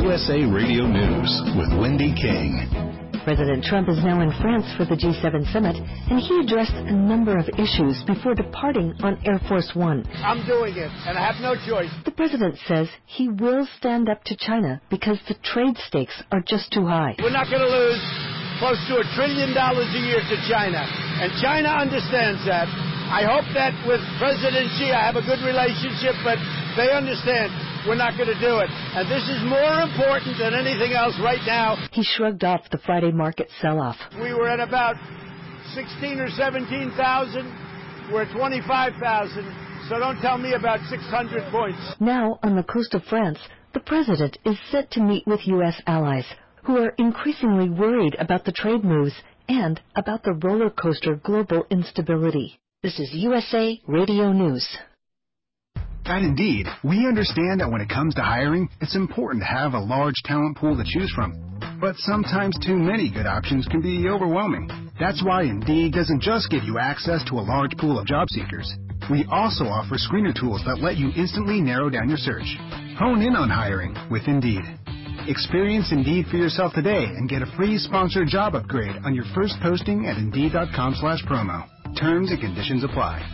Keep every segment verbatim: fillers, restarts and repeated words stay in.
U S A Radio News with Wendy King. President Trump is now in France for the G seven summit, and he addressed a number of issues before departing on Air Force One. I'm doing it, and I have no choice. The president says he will stand up to China because the trade stakes are just too high. We're not going to lose close to a trillion dollars a year to China, and China understands that. I hope that with President Xi I have a good relationship, but they understand we're not going to do it. And this is more important than anything else right now. He shrugged off the Friday market sell-off. We were at about sixteen or seventeen thousand. We're at twenty-five thousand. So don't tell me about six hundred points. Now, on the coast of France, the president is set to meet with U S allies who are increasingly worried about the trade moves and about the roller coaster global instability. This is U S A Radio News. At Indeed, we understand that when it comes to hiring, it's important to have a large talent pool to choose from. But sometimes too many good options can be overwhelming. That's why Indeed doesn't just give you access to a large pool of job seekers. We also offer screener tools that let you instantly narrow down your search. Hone in on hiring with Indeed. Experience Indeed for yourself today and get a free sponsored job upgrade on your first posting at Indeed.com slash promo. Terms and conditions apply.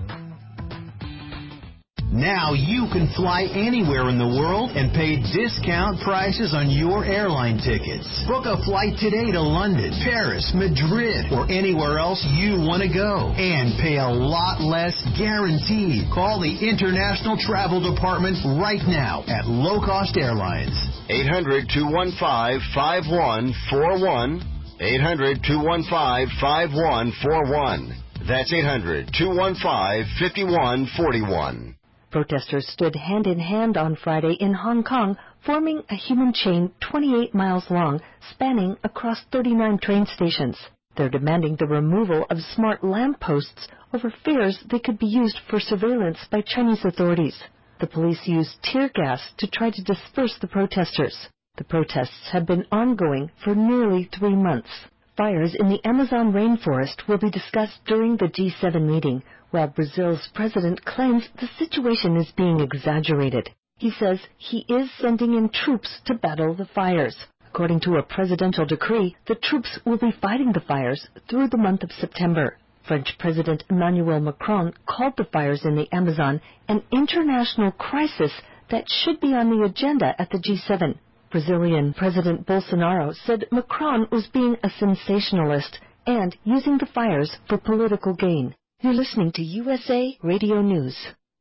Now you can fly anywhere in the world and pay discount prices on your airline tickets. Book a flight today to London, Paris, Madrid, or anywhere else you want to go. And pay a lot less guaranteed. Call the International Travel Department right now at Low Cost Airlines. eight hundred, two one five, five one four one. eight hundred, two one five, five one four one. That's eight hundred, two one five, five one four one. Protesters stood hand-in-hand on Friday in Hong Kong, forming a human chain twenty-eight miles long, spanning across thirty-nine train stations. They're demanding the removal of smart lampposts over fears they could be used for surveillance by Chinese authorities. The police used tear gas to try to disperse the protesters. The protests have been ongoing for nearly three months. Fires in the Amazon rainforest will be discussed during the G seven meeting, while Brazil's president claims the situation is being exaggerated. He says he is sending in troops to battle the fires. According to a presidential decree, the troops will be fighting the fires through the month of September. French President Emmanuel Macron called the fires in the Amazon an international crisis that should be on the agenda at the G seven. Brazilian President Bolsonaro said Macron was being a sensationalist and using the fires for political gain. You're listening to U S A Radio News.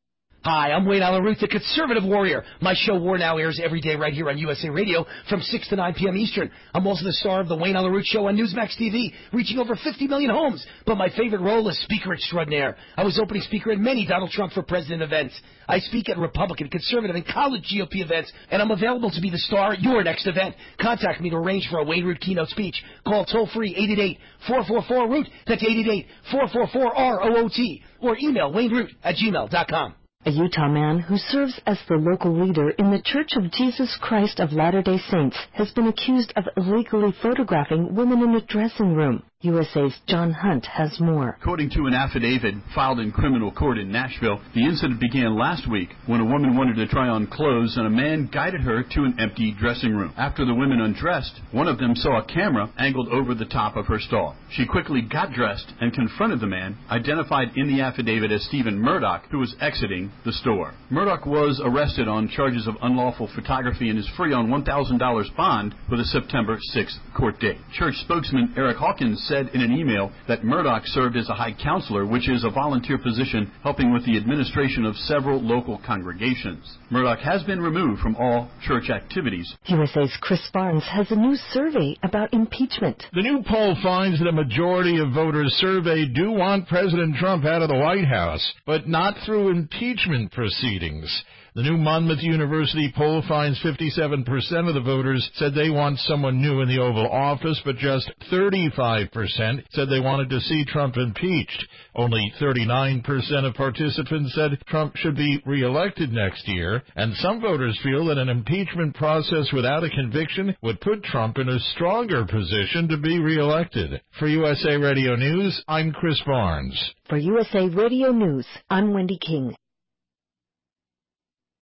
Hi, I'm Wayne Allen Root, the Conservative Warrior. My show War Now airs every day right here on U S A Radio from six to nine p.m. Eastern. I'm also the star of the Wayne Allen Root Show on Newsmax T V, reaching over fifty million homes. But my favorite role is Speaker Extraordinaire. I was opening speaker at many Donald Trump for President events. I speak at Republican, Conservative, and college G O P events, and I'm available to be the star at your next event. Contact me to arrange for a Wayne Root keynote speech. Call toll-free eight eight eight, four four four, root. That's eight eight eight, four four four, R O O T. Or email wayneroot at gmail dot com. A Utah man who serves as the local leader in the Church of Jesus Christ of Latter-day Saints has been accused of illegally photographing women in a dressing room. U S A's John Hunt has more. According to an affidavit filed in criminal court in Nashville, the incident began last week when a woman wanted to try on clothes and a man guided her to an empty dressing room. After the women undressed, one of them saw a camera angled over the top of her stall. She quickly got dressed and confronted the man, identified in the affidavit as Stephen Murdoch, who was exiting the store. Murdoch was arrested on charges of unlawful photography and is free on one thousand dollars bond with a September sixth court date. Church spokesman Eric Hawkins said in an email that Murdoch served as a high counselor, which is a volunteer position helping with the administration of several local congregations. Murdoch has been removed from all church activities. U S A's Chris Barnes has a new survey about impeachment. The new poll finds that a majority of voters surveyed do want President Trump out of the White House, but not through impeachment proceedings. The new Monmouth University poll finds fifty-seven percent of the voters said they want someone new in the Oval Office, but just thirty-five percent said they wanted to see Trump impeached. Only thirty-nine percent of participants said Trump should be reelected next year, and some voters feel that an impeachment process without a conviction would put Trump in a stronger position to be reelected. For U S A Radio News, I'm Chris Barnes. For U S A Radio News, I'm Wendy King.